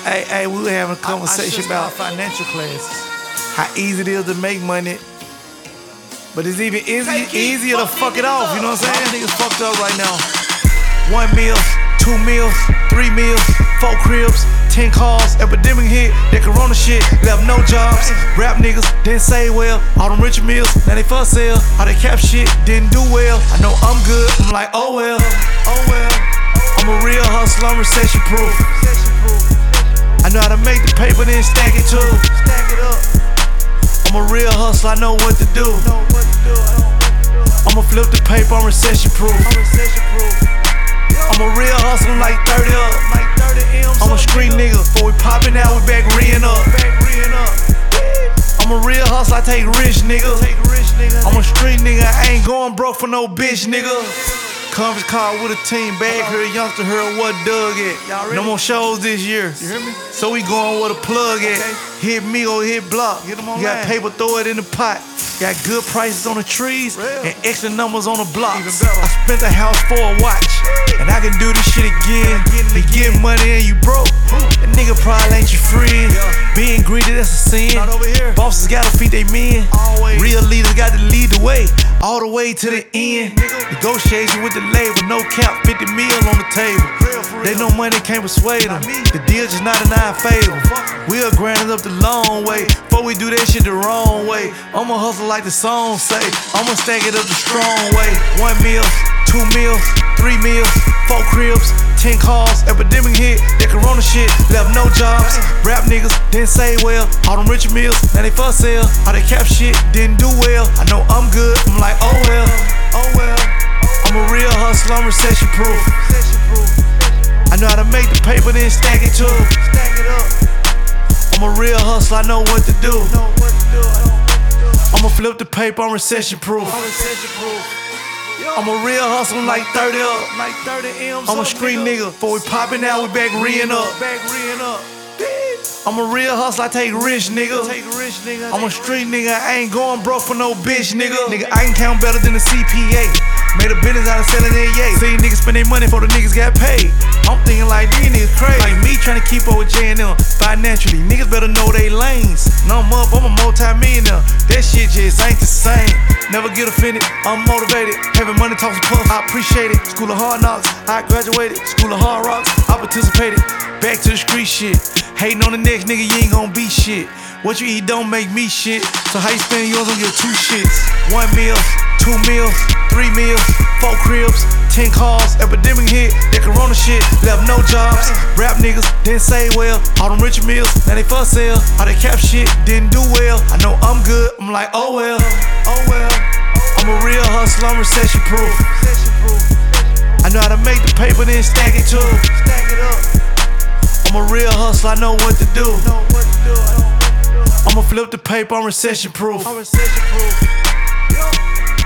Hey, we were having a conversation about financial classes. How easy it is to make money, but it's even easier to fuck it off. You know what I'm saying? Niggas fucked up right now. 1 meal, 2 meals, 3 meals, 4 cribs, 10 cars. Epidemic hit, that corona shit left no jobs. Rap niggas didn't say well. All them rich meals, now they for sale. All that cap shit didn't do well. I know I'm good, I'm like, oh well. I'm a real hustler, I'm recession proof. I know how to make the paper, then stack it too. I'm a real hustler, I know what to do. I'ma flip the paper, I'm recession proof. I'm a real hustler, I'm like 30 up. I'm a street nigga, before we poppin' out, we back re-ing up. I'm a real hustler, I take rich niggas. I'm a street nigga, I ain't going broke for no bitch nigga. Conference call with a team, bag here, youngster heard what Doug at. No more shows this year. You hear me? So we going where the plug at. Hit me or hit block. You got paper, throw it in the pot. Got good prices on the trees and extra numbers on the blocks. I spent the house for a watch, and I can do this shit again. You get money and you broke, that nigga probably ain't your friend. Being greedy, that's a sin. Bosses gotta feed they men. Real leaders got to lead the way, all the way to the end. Negotiation with the label, no cap, 50 mil on the table. They know money can't persuade them. The deal just not in our favor. We'll grind it up the long way before we do that shit the wrong way. I'ma hustle like the song say. I'ma stack it up the strong way. 1 meal, 2 meals, 3 meals, 4 cribs, 10 cars. Epidemic hit, that corona shit left no jobs. Rap niggas didn't say well. All them rich meals, now they for sale. All that cap shit didn't do well. I know I'm good, I'm like, oh well. I'm a real hustler, I'm recession proof. I know how to make the paper, then stack it too. I'm a real hustler, I know what to do. I'ma flip the paper, I'm recession proof. I'm a real hustler, I'm like 30 up. I'm a street nigga, before we poppin' out, we back re-ing up. I'm a real hustler, I take rich niggas. I'm a street nigga, I ain't going broke for no bitch nigga. I can count better than the CPA. Made a business out of selling that yay. See niggas spend their money before the niggas got paid. I'm thinking like these niggas crazy. Like me trying to keep up with J&M financially. Niggas better know they lanes. Know I'm up, I'm a multi-millionaire. That shit just ain't the same. Never get offended, I'm motivated. Having money talks and puff, I appreciate it. School of hard knocks, I graduated. School of hard rocks, I participated. Back to the street shit. Hating on the next nigga, you ain't gon' be shit. What you eat don't make me shit. So how you spend yours on your 2 shits? 1 meal, 2 meals, 3 meals, 4 cribs, 10 cars. Epidemic hit, that corona shit left no jobs. Rap niggas didn't say well. All them rich meals, now they for sale. All that cap shit didn't do well. I know I'm good, I'm like, oh well. I'm a real hustler, I'm recession proof. I know how to make the paper, then stack it too. I'm a real hustler, I know what to do. I'ma flip the paper, I'm recession proof.